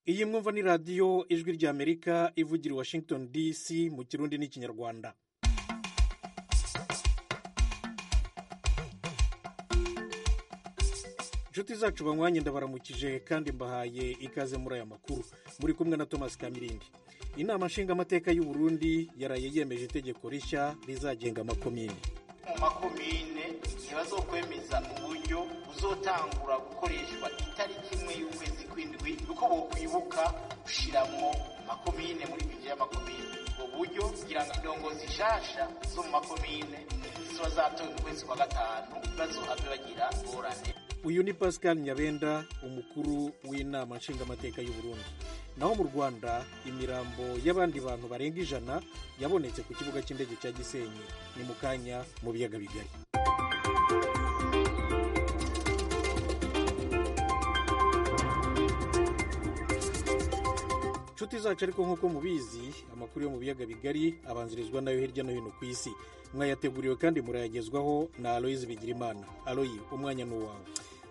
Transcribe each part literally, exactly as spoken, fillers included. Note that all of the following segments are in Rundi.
iyi mwumva ni radiyo ijwi ry'amerika ivugira i Washington D C mu kirundi n'ikinyarwanda. inshuti zacu banywanye ndabaramukije kandi mbahaye ikaze muri aya makuru. Muri kumwe na Thomas Kamirindi. Inama nshingamateka y'u Burundi yaraye yemeje itegeko rishya rizagenga amakomine. Mu makomine ntibazokwemeza uburyo uzotangura gukoreshwa itariki imwe y'ukwezi kw'indwi uko bokwibuka gushiramwo makomine muri bije y'amakomine. Ubwo buryo kugira ngo indongozi nshasha zo mu makomine ziba zatowe mu kwezi kwa gatanu bazohave bagira ingorane. Uyu ni Pascal Nyabenda, umukuru w'inama nshingamateka y'u Burundi. Naho mu Rwanda imirambo y'abandi bantu barenga ijana yabonetse ku kibuga cy'indege cya Gisenyi. Ni mu kanya mu biyaga bigari. Nshuti zacu ariko nk'uko mubizi amakuru yo mu biyaga bigari abanzirizwa nayo hirya no hino ku isi. Mwayateguriwe kandi murayagezwaho na Aloyizi Bigirimana. Aloyi, umwanya ni uwawe.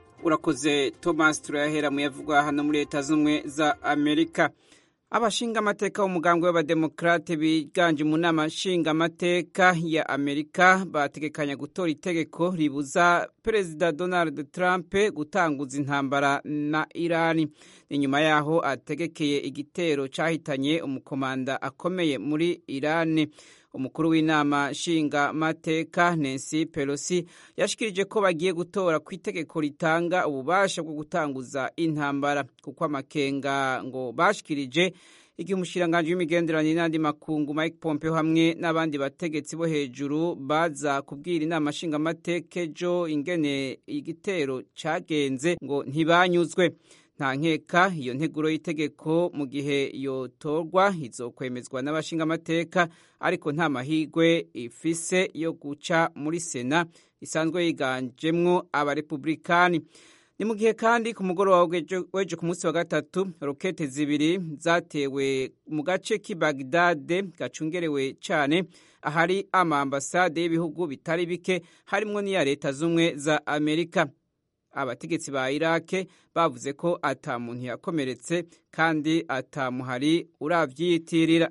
Urakoze Thomas. Turayahera mu yavugwa hano muri Leta Zunze za Amerika. Abashinga amateka umugambwe w'abademokrate biganje mu nama nshinga amateka ya Amerika bategekanya gutora itegeko ribuza Perezida Donald Trump gutanguza intambara na Irani. Inyuma yaho ategekeye igitero cyahitanye umukomanda akomeye muri Irani. Umukuru w'inama nshinga mateka Nancy Pelosi yashikirije ko bagiye gutora ku itegeko ritanga ububasha bwo gutanguza intambara, kuko amakenga ngo bashikirije igihe umushikiranganji w'imigenderanire n'andi makungu Mike Pompeo hamwe n'abandi bategetsi bo hejuru baza kubwira inama nshinga mateka ejo ingene igitero cagenze ngo ntibanyuzwe. Nta nkeka iyo nteguro y'itegeko mu gihe yotorwa izokwemezwa n'abashinga amateka, ariko nta mahigwe ifise yo guca muri Sena isanzwe yiganjemwo abarepublikani. Ni mu gihe kandi ku mugoroba w'ejo ku munsi wa gatatu rokete zibiri zatewe mu gace k'i Bagdad gacungerewe cyane ahari amambasade y'ibihugu bitari bike harimwo n'iya Leta Zunze za Amerika. Abategetsi ba Iraq bavuze ko ata muntu yakomeretse kandi atamuhari uravyiyitirira.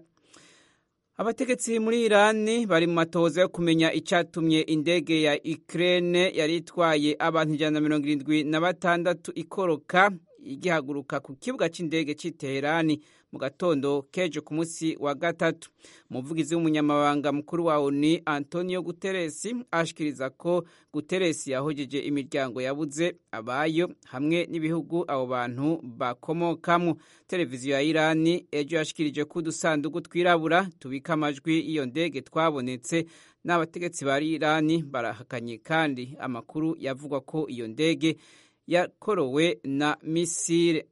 Abategetsi muri Irani bari mu matoza yo kumenya icyatumye indege ya Ukraine yari itwaye abantu ijana na mirongo irindwi na batandatu ikoroka igihaguruka ku kibuga cy'indege cy'i Teherani mu gatondo kejo ku munsi wa gatatu. Umuvugizi w'umunyamabanga mukuru wa O N U Antonio Guterres ashikiriza ko Guterres yahojeje imiryango yabuze abayo hamwe n'ibihugu abo bantu bakomokamo. Televiziyo ya Irani ejo yashikirije ko udusanduku twirabura tubika amajwi iyo ndege twabonetse. N'abategetsi ba Irani barahakanye kandi amakuru yavuga ko iyo ndege yakorowe na misile.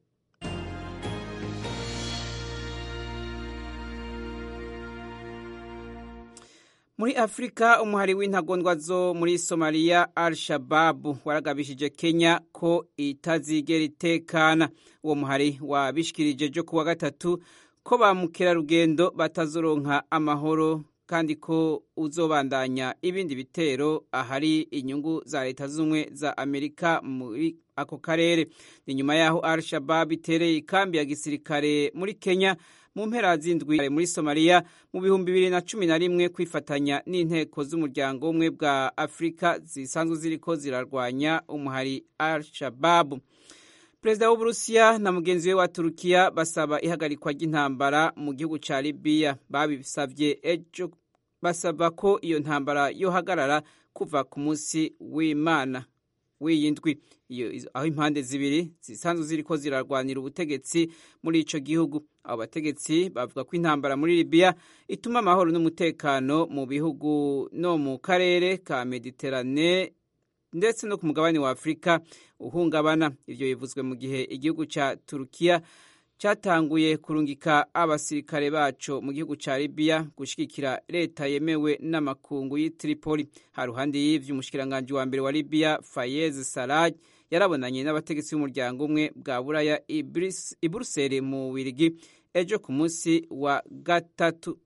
Muri Afrika umuhari w'intagondwa zo muri Somalia Al-Shabaab waragabishije Kenya ko itazigera itekana. Uwo muhari wabishikirije jo kuwa gatatu ko ba mukerarugendo batazoronka amahoro kandi ko uzobandanya ibindi bitero ahari inyungu za Leta Zunze za Amerika muri ako karere. Ni nyuma yaho Al-Shabaab itereye ikambi ya gisirikare muri Kenya mu mpera z'indwi muri Somalia mu bihumbi bibiri na cumi na rimwe kwifatanya n'inteko z'umuryango umwe bwa Afrika zisanzwe ziriko zirarwanya umuhari Al-Shabaab. Perezida w'Uburusiya na mugenzi we wa Turukiya basaba ihagarikwa ry'intambara mu gihugu ca Libya. Babisavye ejo basaba ko iyo ntambara yohagarara kuva ku munsi w'Imana w'iyindwi, iyo aho impande zibiri zisanzwe ziriko zirarwanira ubutegetsi muri ico gihugu. Abo bategetsi bavuga ko intambara muri Libya ituma amahoro n'umutekano mu bihugu no mu karere ka Mediterane ndetse no ku mugabane wa Afrika uhungabana. Ivyo bivuzwe mu gihe igihugu ca Turukiya cyatanguye kurungika abasirikare baco mu gihugu ca Libya gushigikira leta yemewe n'amakungu y'i Tripoli. Haruhande y'ivyo umushikiranganji wa mbere wa Libya Fayez Sarraj yarabonanye n'abategetsi b'umuryango umwe bwa Buraya i Bruxelles mu Bubiligi ejo ku munsi wa gatatu.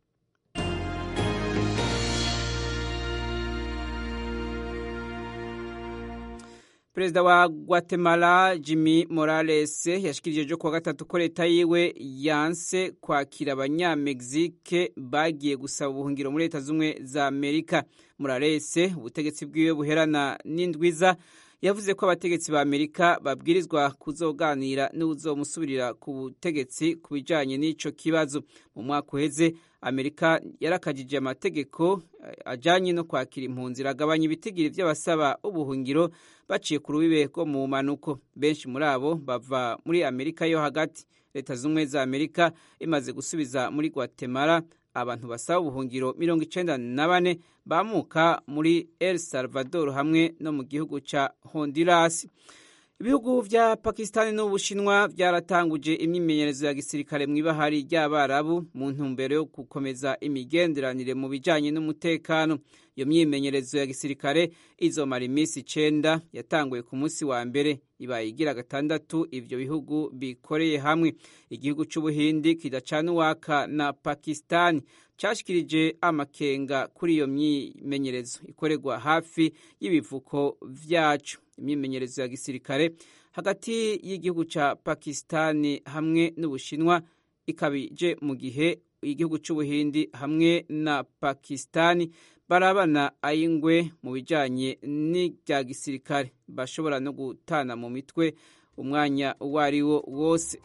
perezida wa Guatemala Jimmy Morales yashikirije ejo kuwa gatatu ko leta yiwe yanse kwakira abanyamegizike bagiye gusaba ubuhungiro muri leta z'ubumwe za Amerika. Morales ubutegetsi bwiwe buherana n'indwiza yavuze ko abategetsi ba Amerika babwirizwa kuzoganira n'uzomusubirira ku butegetsi ku bijanye n'ico kibazo. Mu mwaka uheze Amerika yarakajije amategeko ajanye no kwakira impunzi ragabanya ibitigiri by'abasaba ubuhungiro baciye ku rubibe rwo mu manuko. Benshi muri abo bava muri Amerika yo hagati. Leta z'ubumwe za Amerika imaze gusubiza muri Guatemala abantu basaba ubuhungiro mirongo icenda na bane bamuka muri El Salvador hamwe no mu gihugu ca Honduras. Ibihugu vya Pakistan n'Ubushinwa vyaratanguje imyimenyerezo ya gisirikare mw'ibahari ry'Abarabu mu ntumbero yo gukomeza imigenderanire mu bijanye n'umutekano. Iyo myimenyerezo ya gisirikare izomara imisi icenda, yatanguye ku munsi wa mbere, ibaye igira gatandatu ivyo bihugu bikoreye hamwe. Igihugu c'Ubuhindi kidacana uwaka na Pakistan cashikirije amakenga kuri iyo myimenyerezo ikorerwa hafi y'ibivuko vyacu. Imyimenyerezo ya gisirikare hagati y'igihugu ca Pakistan hamwe n'Ubushinwa ikabije mu gihe igihugu c'Ubuhindi hamwe na Pakistan barabana ayingwe mu bijanye n'ibya gisirikare, bashobora no gutana mu mitwe umwanya uwariwo wose.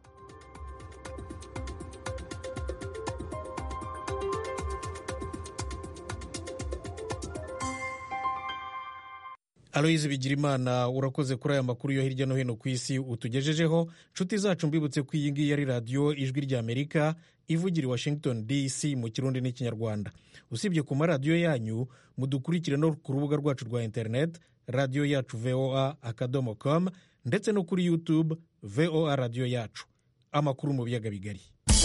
Aloyizi Bigirimana urakoze kuri aya makuru yo hirya no hino ku isi utugejejeho. Nshuti zacu mbibutse ko iyi ngiyi ari radiyo Ijwi ry'Amerika ivugira i Washington D C mu Kirundi n'Ikinyarwanda. Usibye ku maradiyo yanyu, mudukurikire no ku rubuga rwacu rwa internet radiyo yacu V O A akadomo com ndetse no kuri YouTube V O A radiyo yacu. Amakuru mu biyaga bigari.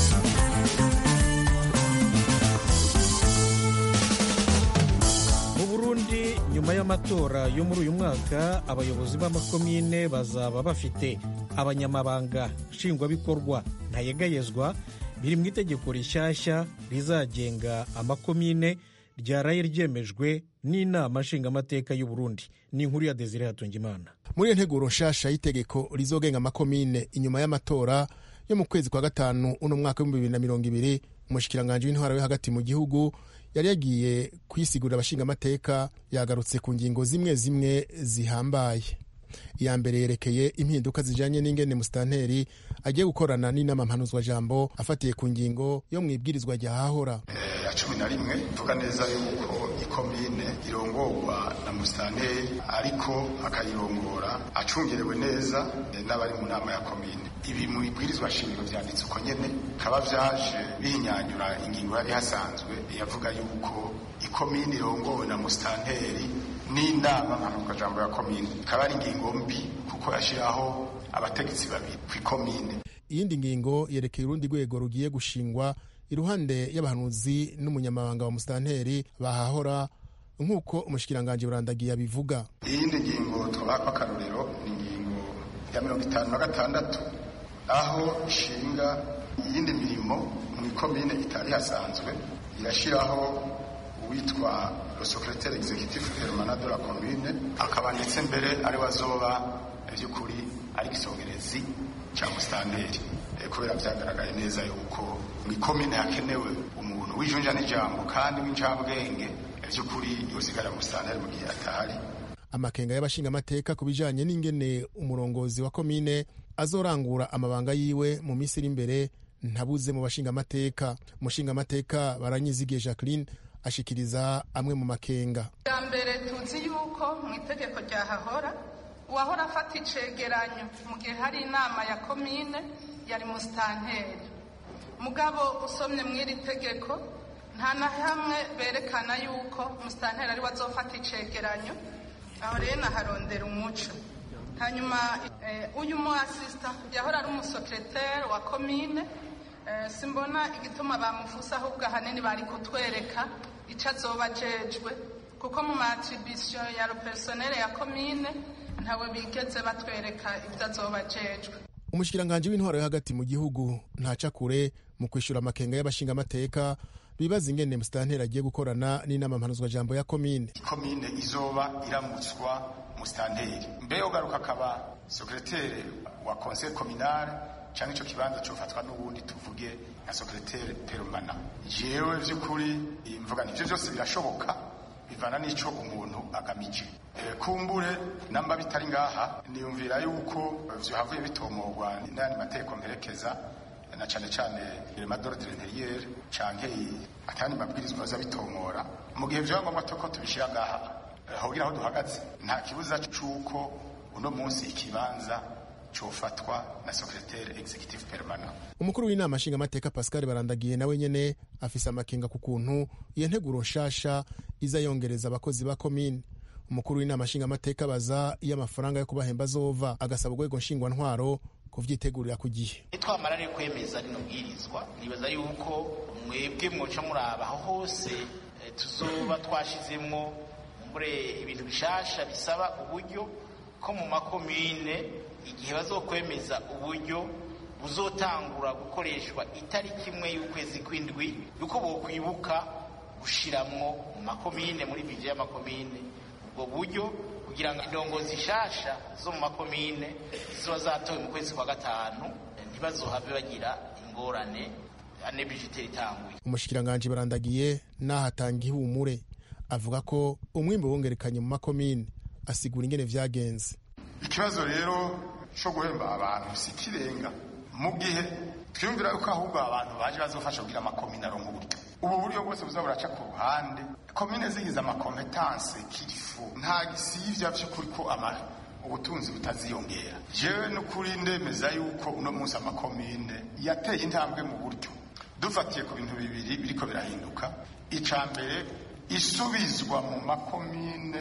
Burundi nyuma y'amatora yo muri uyu mwaka abayobozi b'amakomine bazaba bafite abanyamabanga nshingwabikorwa ntayegayezwa biri mu itegeko rishyashya rizagenga amakomine ryaraye ryemejwe n'inama nshingamateka y'u Burundi. Ni inkuru ya Desire Hatungimana. Muri iyo nteguro nshasha y'itegeko rizogenga amakomine inyuma y'amatora yo mu kwezi kwa gatanu uno mwaka w'ibihumbi bibiri na mirongo ibiri, umushikiranganje w'intwaro yo hagati mu gihugu yari yagiye kwisigurira abashingamateka, yagarutse ku ngingo zimwe zimwe zihambaye. Iya mbere yerekeye impinduka zijanye n'ingene musitanteri agiye gukorana n'inama mpanuzwajambo afatiye ku ngingo yo mwibwirizwa rya hahora ya cumi na rimwe. Tuvuga neza yuko ikomine irongorwa na musitanteri ariko akayirongora acungerewe neza n'abari mu nama ya komine. Ibi mu ibwirizwa shingiro vyanditse uko nyene, kaba vyaje bihinyanyura ingingo yari hasanzwe yavuga yuko ikomine irongowe na musitanteri n'inama mpanuzwajambo ya komine. Kaba ari ingingo mbi kuko yashiraho abategetsi babiri ku ikomine. Iyindi ngingo yerekeye urundi rwego rugiye gushingwa iruhande y'abahanuzi n'umunyamabanga wa musitanteri bahahora, nk'uko umushikiranganje Burandagiye abivuga. Iyindi ngingo twabaka akarorero ni ingingo ya mirongo itanu na gatandatu aho ishinga iyindi mirimo mu ikomine itari hasanzwe, irashiraho uwitwa le secrétaire exécutif permanent de la commune, akaba ndetse mbere ari wazoba by'ukuri ari gisongerezi cya musitanteri, kubera byagaragaye neza yuko mu ikomine hakenewe umuntu wijunja n'ijambo kandi w'incabwenge by'ukuri yosigara musitanteri mu gihe atahari. Amakenga y'abashingamateka ku bijanye n'ingene umurongozi wa komine azorangura amabanga yiwe mu minsi iri imbere ntabuze mu bashingamateka. Umushingamateka Baranyizigiye Jacqueline ashikiriza amwe mu makenga. Ya mbere tuzi yuko mu itegeko rya hahora uwahora afata icegeranyo mu gihe hari inama ya komine yari musitanteri. Mugabo usomye mw'iri tegeko nta na hamwe berekana yuko musitanteri ari wazofata icegeranyo, aho rero naharondera umuco. Hanyuma uyu mu assistant yahora ari umusekreteri wa komine, simbona igituma bamufusa, ahubwo ahanini bari kutwereka ico azoba ajejwe, kuko mu matribution ya le personnel ya komine ntawe bigeze batwereka ibyo azoba ajejwe. Umushikiranganje w'intwaro yo hagati mu gihugu ntaca kure mu kwishura amakenga y'abashingamateka bibaza ingene musitanteri agiye gukorana n'inama mpanuzwajambo ya komine. Komine izoba iramutswa musitanteri, mbe ugaruka akaba sekreteri wa conseil communal cyangwa icyo kibanza cyofatwa n'ubundi tuvuge nka sekreteri permanent. Jewe vy'ukuri imvuga nivyo byose birashoboka bivana n'ico umuntu agamije. E, kumbure namba bitari ngaha niyumvira yuko vyo havuye bitomorwa n'andi mateko mperekeza na cyane cyane le d'ordre intérieur canke atani mabwirizwa aza bitomora mu gihe vyo ngombwa ko tubishira ngaha hogira aho duhagaze nta kibuza cy'uko uno munsi ikibanza cofatwa na secrétaire executive permanent. Umukuru w'inama nshinga mateka Pascal Barandagiye nawe nyene afise amakenga ku kuntu iyo nteguro nshasha iza yongereza abakozi ba komine. Umukuru w'inama nshinga mateka baza iyo amafaranga yo kubahemba zova agasaba urwego nshingwa ntwaro kuvyitegurira ku gihe. Itwamara rero kwemeza rino bwirizwa nibaza yuko mwebwe mwoca muraba aho hose e, tuzoba twashizemwo muri ibintu bishasha bisaba uburyo ko mu makomine igihe bazokwemeza uburyo buzotangura gukoreshwa itariki imwe y'ukwezi kw'indwi yuko bokwibuka gushiramwo mu makomine muri bije y'amakomine ubwo buryo kugira ngo indongozi shasha zo mu makomine ziba zatowe mu kwezi kwa gatanu ntibazohave bagira ingorane ane budgeteri itanguye. Umushikiranganje Barandagiye nahatanga ihumure avuga ko umwimbo wongerekanye mu makomine asigura ingene vyagenze. Ikibazo rero cyo guhemba abantu sikirenga mu gihe twiyumvira yuko ahubwo abantu baje bazofasha kugira amakomine aronka uburyo ubu buryo bwose buzaburaca ku ruhande komine zigize amakompetanse kirifu nta gisivya vy'ukuri ko amara ubutunzi butaziyongera. Jewe n'ukuri ndemeza yuko uno munsi amakomine yateye intambwe mu buryo dufatiye ku bintu bibiri biriko birahinduka. Ica mbere isubizwa mu makomine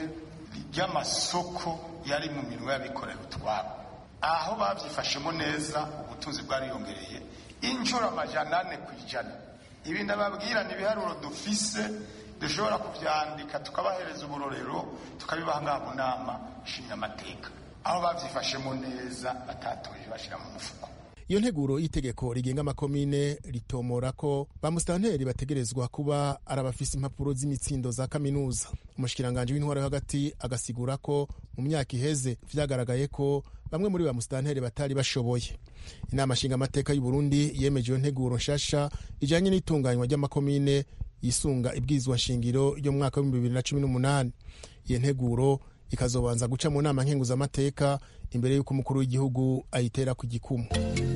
y'amasoko yari mu minwe y'abikorera utwabo, aho bavyifashemo neza ubutunzi bwariyongereye inshuro amajana ane kw'ijana. Ibi ndababwira ni ibiharuro dufise dushobora kuvyandika tukabahereza uburorero tukabibaha ngaha mu nama nshinga amateka aho bavyifashemo neza batatoye bashira mu mufuko. Iyo nteguro y'itegeko rigenga amakomine ritomora ko ba musitanteri bategerezwa kuba arabafise impapuro z'imitsindo za kaminuza. Umushikiranganje w'intwaro hagati agasigura ko mu myaka iheze vyagaragaye ko bamwe muri ba musitanteri batari bashoboye. Inama nshinga amateka y'u Burundi yemeje iyo nteguro nshasha ijanye n'itunganywa ry'amakomine yisunga ibwizwa nshingiro ryo mu mwaka wa bibiri na cumi n'umunani. Iyo nteguro ikazobanza guca mu nama nkenguza amateka imbere y'uko umukuru w'igihugu ayitera ku gikumu.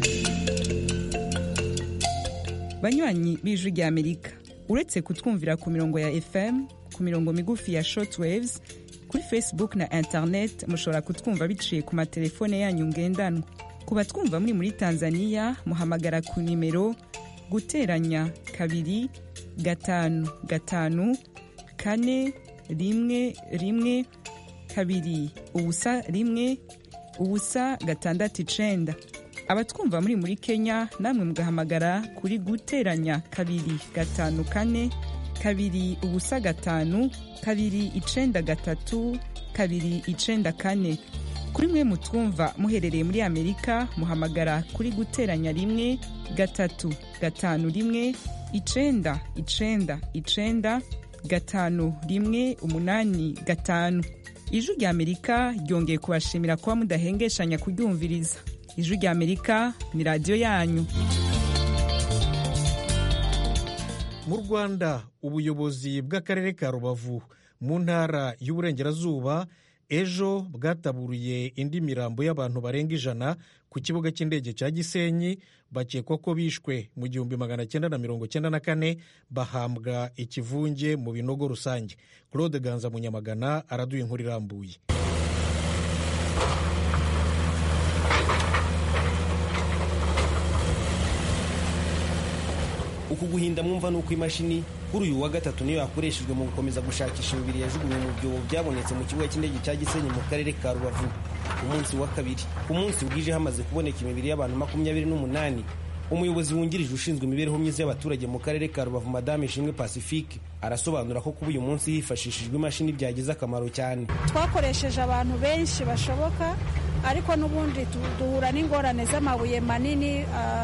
Banywanyi b'Ijwi rya Amerika, uretse kutwumvira ku mirongo ya F M, ku mirongo migufi ya shortwaves, kuri Facebook na internet mushobora kutwumva biciye ku matelefone yanyu ngendanwa. Ku batwumva muri muri Tanzania muhamagara ku nimero guteranya kabiri gatanu gatanu kane rimwe rimwe kabiri ubusa rimwe ubusa gatandatu icenda. Abatwumva muri muri Kenya namwe mugahamagara kuri guteranya kabiri gatanu kane kabiri ubusa gatanu kabiri icenda gatatu kabiri icenda kane. Kuri mwe mutwumva muherereye muri Amerika muhamagara kuri guteranya rimwe gatatu gatanu rimwe icenda icenda icenda gatanu rimwe umunani gatanu. Ijwi rya Amerika ryongeye kubashimira kuba mudahengeshanya kuryumviriza. Ijwi rya Amerika ni radio yanyu. Mu Rwanda ubuyobozi bw'akarere ka Rubavu mu ntara y'Uburengerazuba ejo bwataburiye indi mirambo y'abantu barenga ijana ku kibuga cy'indege cya Gisenyi bakekwa ko bishwe mu gihumbi magana cyenda na mirongo cyenda na kane bahambwa ikivunge mu binogo rusange. Claude Ganza Munyamagana araduye inkuru irambuye. Uku guhinda mwumva nuko imashini kuri uyu wa gatatu niyo yakoreshejwe mu gukomeza gushakisha imibiri yajugunywe mu byobo byabonetse mu kibuga cy'indege cya Gisenyi mu karere ka Rubavu umunsi wa kabiri. Umunsi bwije hamaze kuboneka imibiri y'abantu makumyabiri n'umunani. Umuyobozi wungirije ushinzwe imibereho myiza y'abaturage mu karere ka Rubavu Madame Ishimwe Pacifique arasobanura ko kuba uyu munsi hifashishijwe imashini byagize akamaro cyane. Twakoresheje abantu benshi bashoboka ariko n'ubundi duhura n'ingorane z'amabuye manini uh,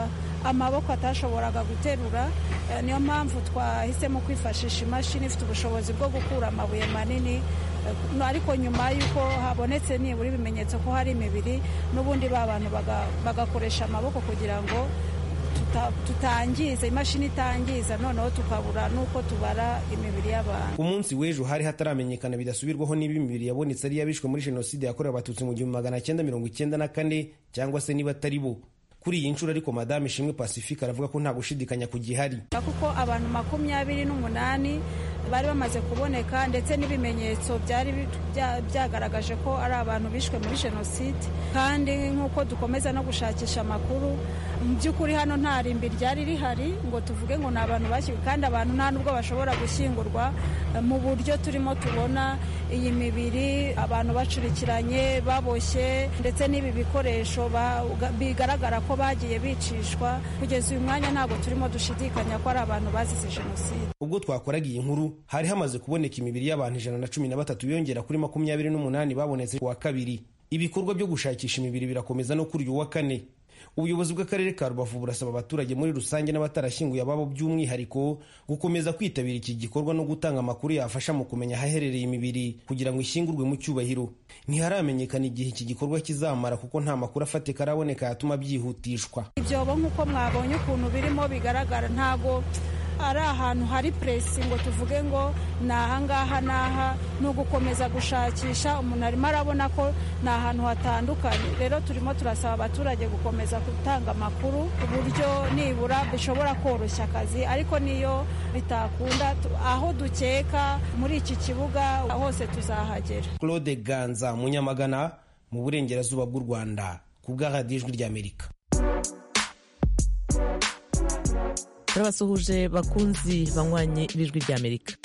amaboko atashoboraga guterura. Niyo mpamvu twahisemo kwifashisha imashini ifite ubushobozi bwo gukura amabuye manini, ariko nyuma y'uko habonetse nibura ibimenyetso ko hari imibiri, n'ubundi ba bantu bagakoresha amaboko kugira ngo tutangiza, imashini itangiza, noneho tukabura nuko tubara imibiri y'abantu. Ku munsi w'ejo hari hataramenyekana bidasubirwaho niba imibiri yabonetse ari yabishwe muri jenoside yakorewe abatutsi mu gihumbi magana cyenda mirongo icyenda na kane cyangwa se niba atari bo. Kuri iyi nshuro ariko Madame Ishimwe Pacifique aravuga ko nta gushidikanya kugihari, kuko abantu makumyabiri n'umunani bari bamaze kuboneka, ndetse n'ibimenyetso byari byagaragaje ko ari abantu bishwe muri jenoside. Kandi nk'uko dukomeza no gushakisha amakuru, mu by'ukuri hano nta rimbi ryari rihari ngo tuvuge ngo ni abantu bashyizwe, kandi abantu nta nubwo bashobora gushyingurwa mu buryo turimo tubona iyi mibiri, abantu bacurikiranye, baboshye, ndetse n'ibi bikoresho bigaragara ko bagiye bicishwa. Kugeza uyu mwanya ntabwo turimo dushidikanya ko ari abantu bazize jenoside. Ubwo twakoraga iyi nkuru hari hamaze kuboneka imibiri y'abantu ijana na cumi na batatu biyongera kuri makumyabiri n'umunani babonetse ku wa kabiri. Ibikorwa byo gushakisha imibiri birakomeza no kuri uyu wa kane. Ubuyobozi bw'akarere ka Rubavu burasaba abaturage muri rusange n'abatarashyinguye ababo by'umwihariko gukomeza kwitabira iki gikorwa no gutanga amakuru yafasha mu kumenya ahaherereye imibiri kugira ngo ishyingurwe mu cyubahiro. Ntiharamenyekana igihe iki gikorwa kizamara kuko nta makuru afatika araboneka yatuma byihutishwa. Ibyobo nk'uko mwabonye ukuntu birimo bigaragara, ntago ari ahantu hari presi ngo tuvuge ngo ni ahangaha n'aha, ni ugukomeza gushakisha. Umuntu arimo arabona ko ni ahantu hatandukanye. Rero turimo turasaba abaturage gukomeza gutanga amakuru ku buryo nibura bishobora koroshya akazi, ariko niyo bitakunda aho dukeka muri iki kibuga hose tuzahagera. Claude Ganza, Munyamagana, mu burengerazuba bw'u Rwanda, ku bwa radiyo Ijwi ry'Amerika. turabasuhuje bakunzi banywanye b'Ijwi ry'Amerika.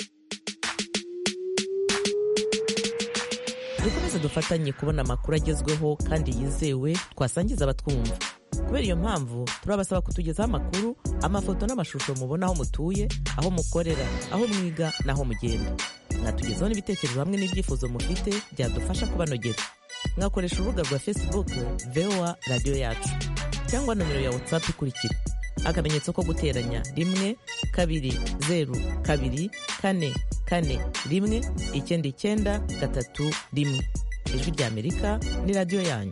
dukomeze dufatanye kubona amakuru agezweho kandi yizewe twasangiza abatwumva. Kubera iyo mpamvu turabasaba kutugezaho amakuru, amafoto n'amashusho mubona aho mutuye, aho mukorera, aho mwiga n'aho mugenda. Mwatugezaho n'ibitekerezo hamwe n'ibyifuzo mufite byadufasha kubanogera. Mwakoresha urubuga rwa Facebook V O A Radio Yacu cyangwa nomero ya WhatsApp ikurikira: akamenyetso ko guteranya rimwe kabiri zeru kabiri kane kane rimwe icyenda icyenda gatatu rimwe. Ijwi ry'Amerika ni radio yanyu.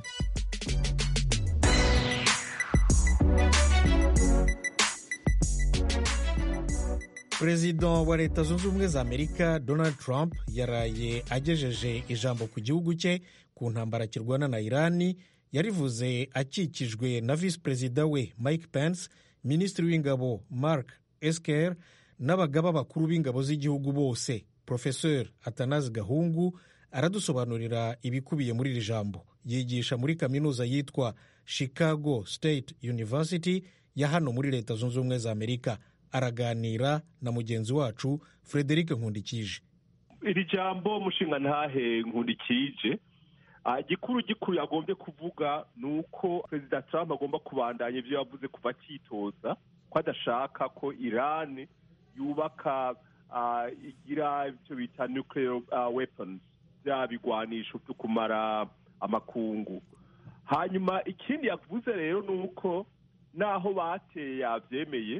Perezida wa Leta Zunze Ubumwe za Amerika Donald Trump yaraye agejeje ijambo ku gihugu cye ku ntambara kirwana na Irani. Yarivuze akikijwe na visi perezida we Mike Pence, minisitiri w'ingabo Mark Esper n'abagaba bakuru b'ingabo z'igihugu bose. Professeur Atanazi Gahungu aradusobanurira ibikubiye muri iri jambo. Yigisha muri kaminuza yitwa Chicago State University ya hano muri Leta Zunze Ubumwe za Amerika. Araganira na mugenzi wacu Frederic Nkundikije. Iri jambo mushinga ntahe Nkundikije, gikuru gikuru yagombye kuvuga nuko Perezida Trump agomba kubandanya ibyo yavuze kuva cyitoza ko adashaka ko Iran yubaka uh, igira icyo bita nuclear uh, weapons, byabigwanisho byo kumara amakungu. Hanyuma ikindi yavuze rero nuko naho bateye yavyemeye,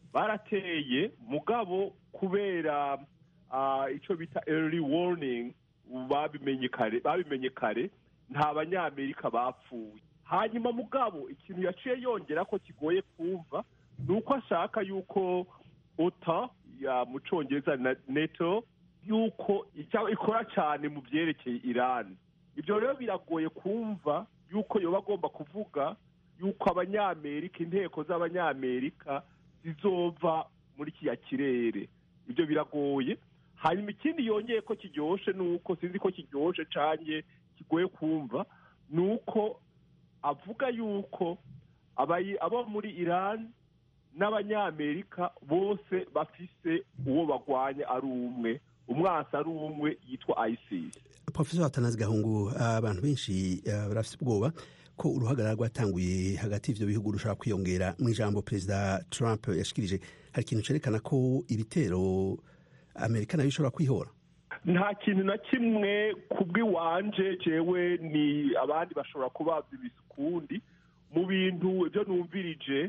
barateye mugabo kubera uh, icyo bita early warning, babimenye kare babimenye kare nta banyamerika bapfuye. Hanyuma mugabo ikintu yaciye yongera ko kigoye kumva nuko ashaka yuko OTAN ya mucongereza na NATO yuko ikora cyane mu byerekeye Iran. Ibyo rero biragoye kumva yuko yoba agomba kuvuga yuko abanyamerika, inteko z'abanyamerika zizova muri kiya kirere. Ibyo biragoye. Hanyuma ikindi yongeye ko kiryoshe nuko sinzi ko kiryoshe cyane kigoye kumva nuko avuga yuko abayi abo muri Iran n'abanyamerika bose bafise uwo bagwanya ari umwe, umwasa ari umwe yitwa ISIS. Professor Atanazi Gahungu, abantu benshi barafite ubwoba ko uruhagarara rwatanguye hagati y'ivyo bihugu rushaka kwiyongera. Mu ijambo Perezida Trump yashikirije hari ikintu cerekana ko ibitero Amerika nayo ishobora kwihora? Nta kintu na kimwe kubw'iwanje jewe ni abandi bashobora kubaza ibisukundi mu bintu byo numvirije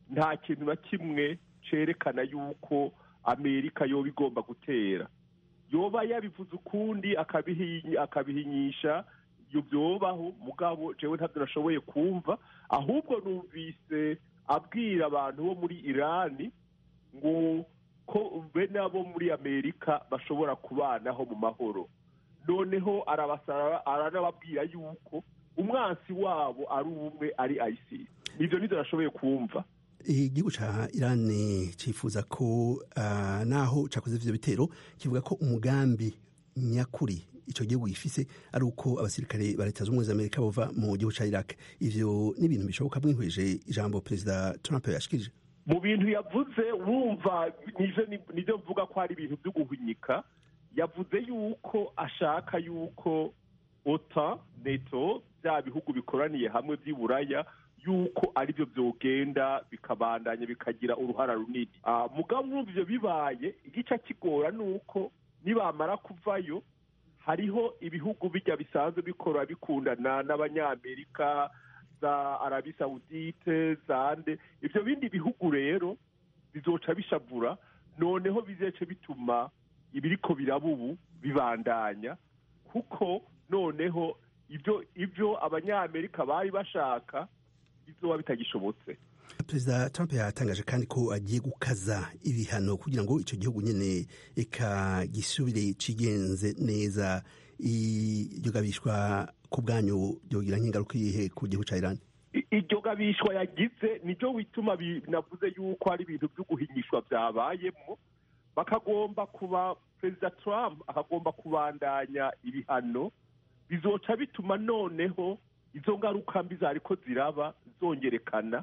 nta kintu na kimwe cerekana yuko amerika yoba igomba gutera. Yoba yabivuze ukundi akabihinyisha iyo byobaho, mugabo jewe ntabyo nashoboye kumva, ahubwo numvise abwira abantu bo muri irani ngo ko bene abo muri amerika bashobora kubanaho mu mahoro. Noneho arabasara aranababwira yuko umwansi wabo ari umwe, ari ISIS. Nivyo nivyo nashoboye kumva. Igihugu ca Irani cifuza ko uh, naho cakoze ivyo bitero kivuga ko umugambi nyakuri ico gihugu gifise ari uko abasirikare ba leta z'ubumwe za Amerika bova mu gihugu ca Iraq. Ivyo ni ibintu bishoboka mwihweje ijambo Perezida Trump yashikije? Mu bintu yavuze wumva nije nivyo mvuga ko ari ibintu byo guhunyika. Yavuze yuko ashaka yuko OTAN, NATO, bya bihugu bikoraniye hamwe vy'Iburaya yuko ari byo byogenda bikabandanya bikagira uruhara runini. Ah, mugabo mwumva ivyo bibaye igica kigora nuko nibamara kuvayo hariho ibihugu bijya bisanzwe bikora bikundana n'abanyamerika, za Arabi Saudite, zande ivyo bindi bihugu rero bizoca bishavura, noneho bizece bituma ibiriko birabubu bibandanya, kuko noneho ivyo ivyo abanyamerika bari bashaka bizoba bitagishobotse. Perezida Trump yatangaje kandi ko agiye gukaza ibihano kugira ngo ico gihugu nyene eka gisubire cigenze neza. Iryo gabishwa ku bwanyu ryogira nk'ingaruka iyihe ku gihugu ca Iran? Iryo gabishwa yagize nico bituma binavuze yuko ari ibintu byo guhinyishwa byabayemo, bakagomba kuba Perezida Trump akagomba kubandanya ibihano, bizoca bituma noneho izo ngaruka mbi zariko ziraba zongerekana.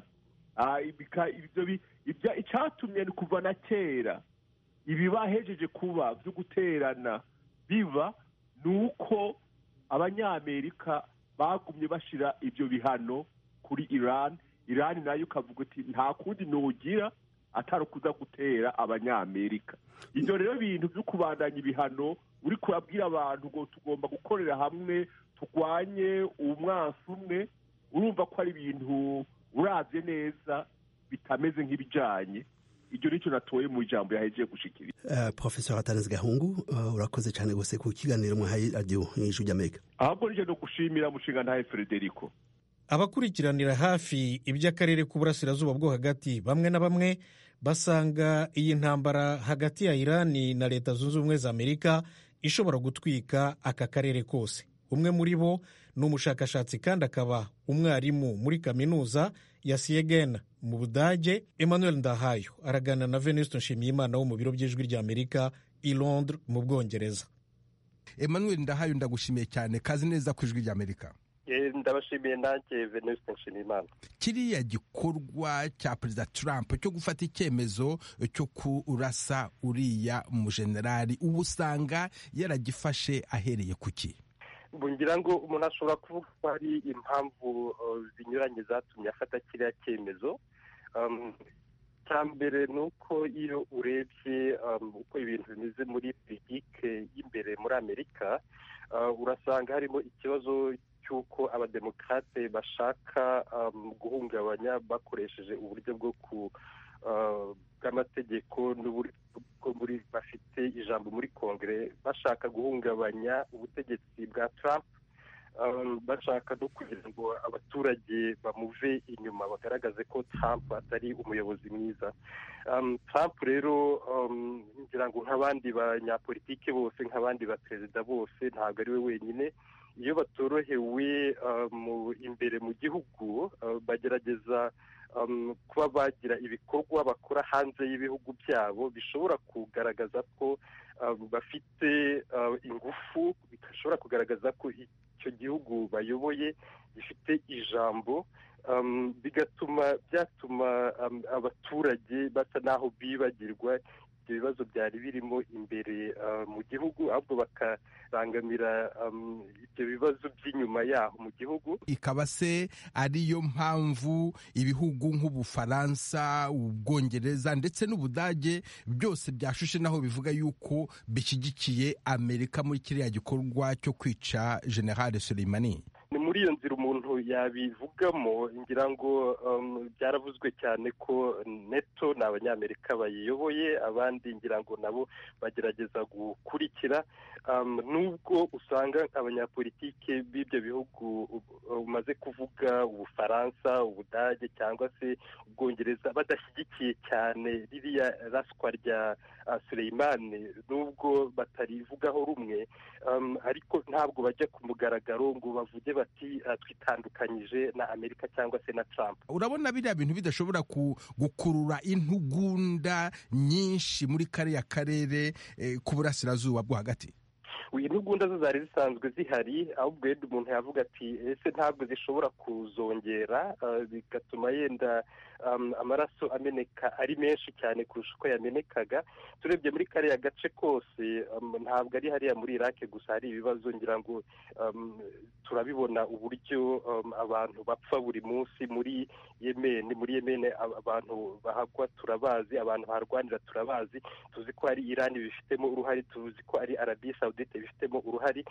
Ibyo icyatumye ni kuva na kera ibibahejeje kuba byo guterana biba nuko abanyamerika bagumye bashira ibyo bihano kuri Iran. Iran nayo ukavuga ati nta kundi nogira atari kuza gutera abanyamerika. Ibyo rero bintu byo kubandanya ibihano uri kurabwira abantu ngo tugomba gukorera hamwe tugwanye umwansi umwe, urumva ko ari ibintu uravye neza bitameze nk'ibijanye. Iryo nico natoye mu ijambo yahejeje gushikira. Uh, Professor Atanazi Gahungu, uh, urakoze cyane gose ku kiganiro mwahaye radio y'Ijwi ry'Amerika. Ahubwo nije no gushimira mushinga ntaye Frederico. Abakurikiranira hafi iby'akarere k'uburasirazuba bwo hagati bamwe na bamwe basanga iyi ntambara hagati ya Irani na Leta Zunze Ubumwe za Amerika ishobora gutwika aka karere kose. Umwe muri bo ni umushakashatsi kandi akaba umwarimu muri kaminuza ya Siegen mu Budage, Emmanuel Ndahayo aragana na Venuste Nshimiyimana wo mu biro by'Ijwi ry'Amerika i Londres mu Bwongereza. Emmanuel Ndahayo, ndagushimiye cyane, kazi neza ku Ijwi ry'Amerika. Ndabashimiye nanjye Venuste Nshimiyimana. Kiriya gikorwa cya Perezida Trump cyo gufata icyemezo cyo kurasa uriya mu generali, ubu usanga yaragifashe ahereye kuki? Bungira ngo umuntu ashobora kuvuga ko hari impamvu zinyuranye zatumye afata kiriya cyemezo. Cya mbere ni uko iyo urebye uko ibintu bimeze muri politike y'imbere muri Amerika, urasanga harimo ikibazo cy'uko abademokrate bashaka guhungabanya bakoresheje uburyo bwo ku bw'amategeko n'uburyo muri bafite ijambo muri kongere, bashaka guhungabanya ubutegetsi bwa Trump, bashaka no kugira ngo abaturage bamuve inyuma bagaragaze ko Trump atari umuyobozi mwiza. Trump rero ngira ngo nk'abandi banyapolitike bose, nk'abandi baperezida bose, ntabwo ari we wenyine. Iyo batorohewe imbere mu gihugu bagerageza kuba bagira ibikorwa bakora hanze y'ibihugu byabo bishobora kugaragaza ko bafite ingufu, bishobora kugaragaza ko icyo gihugu bayoboye gifite ijambo, bigatuma byatuma abaturage basa n'aho bibagirwa ibyo bibazo byari birimo imbere mu gihugu, ahubwo bakarangamira ibyo bibazo by'inyuma yaho mu gihugu. Ikaba se ariyo mpamvu ibihugu nk'Ubufaransa, Ubwongereza ndetse n'Ubudage byose byashushe naho bivuga yuko bishyigikiye Amerika muri kiriya gikorwa cyo kwica General Soleimani? Ni muri iyo nzira umuntu yabivugamo ngira ngo byaravuzwe cyane ko neto ni abanyamerika bayiyoboye, abandi ngira ngo nabo bagerageza gukurikira, nubwo usanga abanyapolitike b'ibyo bihugu umaze kuvuga ubufaransa, ubudage cyangwa se ubwongereza badashyigikiye cyane ririya raswa rya Suleimani, nubwo batarivugaho rumwe, ariko ntabwo bajya ku mugaragaro ngo bavuge bati twitandukanyije na Amerika cyangwa se na Trump. Urabona biriya bintu bidashobora gukurura intugunda nyinshi muri kariya karere ku burasirazuba bwo hagati? intugunda zo zari zisanzwe zihari, ahubwo yenda umuntu yavuga ati ese ntabwo zishobora kuzongera bigatuma yenda amaraso ameneka ari menshi cyane kurusha uko yamenekaga. Turebye muri kariya gace kose, ntabwo ari hariya muri Iraq gusa hari ibibazo, ngira ngo turabibona uburyo abantu bapfa buri munsi muri Yemen. Muri Yemen abantu bahagwa turabazi, abantu baharwanira turabazi, tuzi ko ari Iran bifitemo uruhare, tuzi ko ari Arabia Saudite bifitemo uruhare.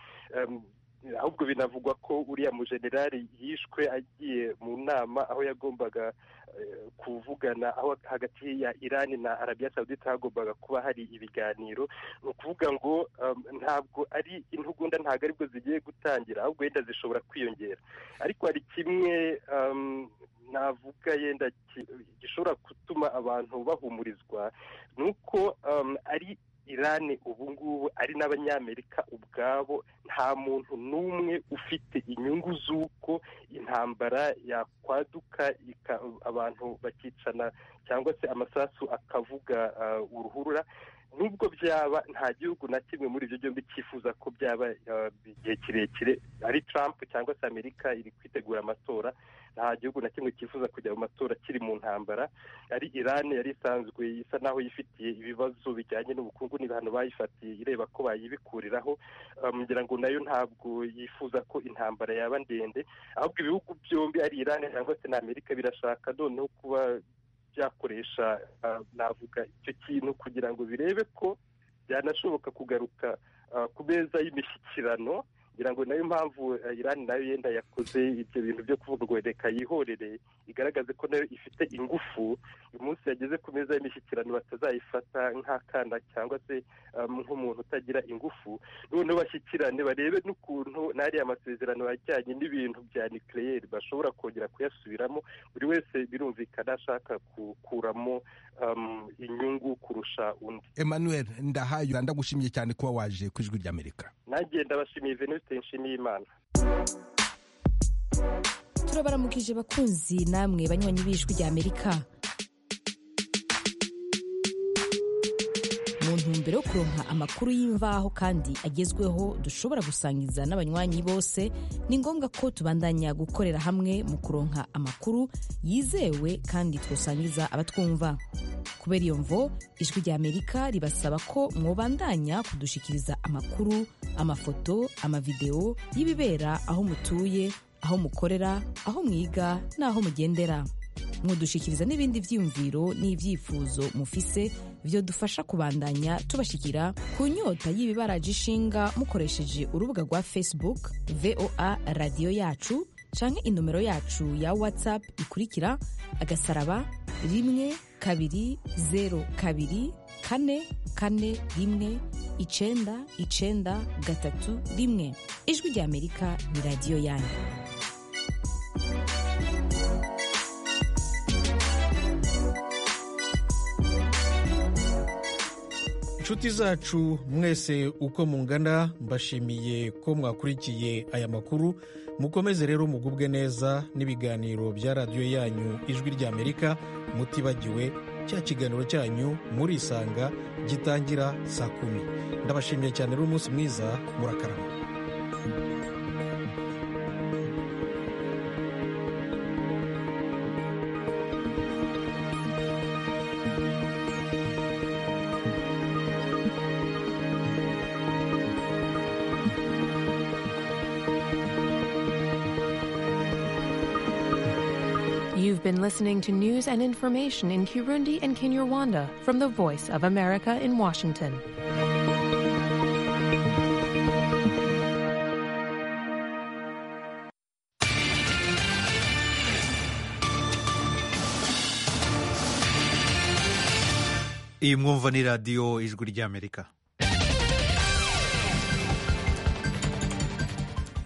Ahubwo binavugwa ko uriya mujenerali yishwe agiye mu nama aho yagombaga kuvugana, aho hagati ya Iran na Arabia Saudite hagombaga kuba hari ibiganiro. Ni ukuvuga ngo ntabwo ari intugunda, ntabwo aribwo zigiye gutangira, ahubwo yenda zishobora kwiyongera. Ariko hari kimwe navuga yenda gishobora gutuma abantu bahumurizwa, ni uko ari Iran ubu ngubu ari n'abanyamerika ubwabo, nta muntu n'umwe ufite inyungu z'uko intambara yakwaduka abantu bakicana cyangwa se amasasu akavuga uruhurura. Nubwo byaba, nta gihugu na kimwe muri ibyo byombi cyifuza ko byaba igihe kirekire. Ari Trump cyangwa se Amerika iri kwitegura amatora, nta gihugu na kimwe cyifuza kujya mu matora kiri mu ntambara. Ari Iran yari isanzwe isa naho yifitiye ibibazo bijyanye n'ubukungu n'ibihano bayifatiye, ireba ko bayibikuriraho, ngira ngo nayo ntabwo yifuza ko intambara yaba ndende. Ahubwo ibihugu byombi ari Iran cyangwa se na Amerika birashaka noneho kuba byakoresha navuga icyo kintu kugira ngo birebe ko byanashoboka kugaruka ku meza y'imishyikirano. ngira ngo nayo mpamvu Iran nayo yenda yakoze ibyo bintu byo kuvuga ngo reka yihorere, igaragaze ko nayo ifite ingufu. Uyu munsi yageze ku meza y'imishyikirano batazayifata nk'akana cyangwa se nk'umuntu utagira ingufu, noneho bashyikirane barebe n'ukuntu n'ariya amasezerano ajyanye n'ibintu bya nucleaire bashobora kongera kuyasubiramo. Buri wese birumvikana ashaka gukuramo um, inyungu kurusha undi. Emmanuel Ndahayo, ndagushimiye cyane kuba waje ku Ijwi ry'Amerika. Nanjye ndabashimiye Venuste Nshimiyimana. Turabaramukije bakunzi namwe banywanyi b'Ijwi ry'Amerika. Mu ntumbero yo kuronka amakuru y'imvaho kandi agezweho dushobora gusangiza n'abanywanyi bose, ni ngombwa ko tubandanya gukorera hamwe mu kuronka amakuru yizewe kandi twosangiza abatwumva. Kubera iyo mvo, Ijwi ry'Amerika ribasaba ko mwobandanya kudushikiriza amakuru, amafoto, amavideo y'ibibera aho mutuye, aho mukorera, aho mwiga n'aho mugendera. Mudushikiriza n'ibindi vyiyumviro n'ivyifuzo mufise vyo dufasha kubandanya tubashikira ku nyota y'ibibaraje ishinga mukoresheje urubuga rwa Facebook V O A Radio Yacu canke inomero yacu ya WhatsApp ikurikira agasaraba rimwe kabiri zero kabiri kane kane rimwe icenda icenda gatatu rimwe. Ijwi ry'Amerika ni radio yanyu. inshuti zacu mwese uko mungana, mbashimiye ko mwakurikiye aya makuru. Mukomeze rero mugubwe neza n'ibiganiro bya radiyo yanyu Ijwi ry'Amerika, mutibagiwe cya kiganiro cyanyu murisanga gitangira saa kumi. Ndabashimiye cyane rero, umunsi mwiza, murakarama. You've been listening to news and information in Kirundi and Kinyarwanda from the Voice of America in Washington. iyi mwumva ni radiyo ijwi ry'amerika.